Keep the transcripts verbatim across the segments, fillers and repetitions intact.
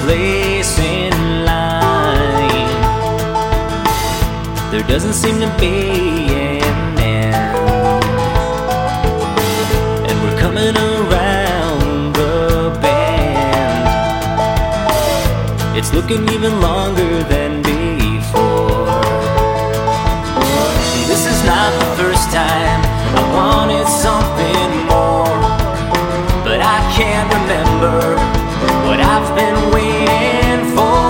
place in line. There doesn't seem to be an end, and we're coming around the bend. It's looking even longer than before. This is not the first time I wanted something more, but I can't remember what I've been waiting for.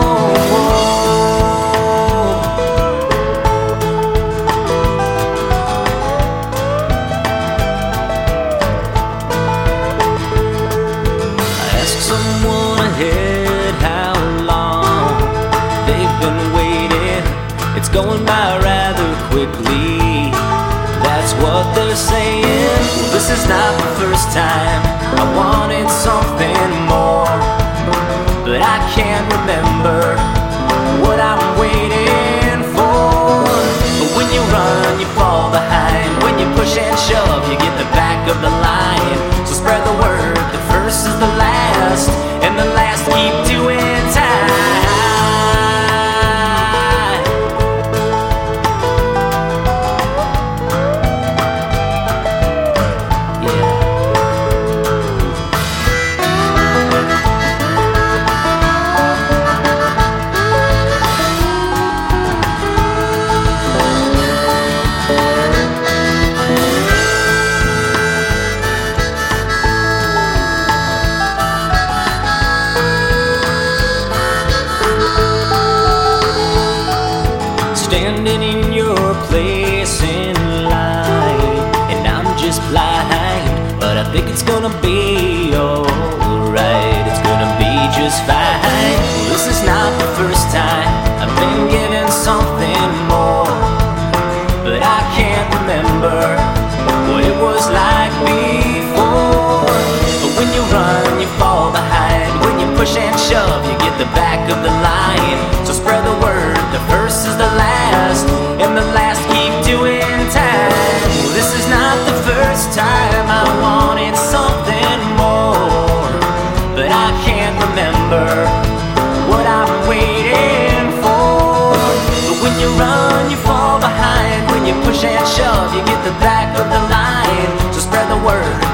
I asked someone ahead how long they've been waiting. It's going by rather quickly, that's what they're saying. This is not the first time I wanted something more, but I can't remember what I'm waiting for. But when you run, you fall behind. When you push and shove, you get the back of the line. So spread the word, the first is the last, and the last keep doing time. Standing in your place in line, and I'm just blind, but I think it's gonna be alright. It's gonna be just fine. Well, this is not the first time I've been given something more, but I can't remember what it was like before. But when you run, you fall behind. When you push and shove, you get the back of the line. So spread the word, the first is the last, and the last keep doing time. Well, this is not the first time I wanted something more, but I can't remember what I'm waiting for. But when you run, you fall behind. When you push and shove, you get the back of the line. So spread the word,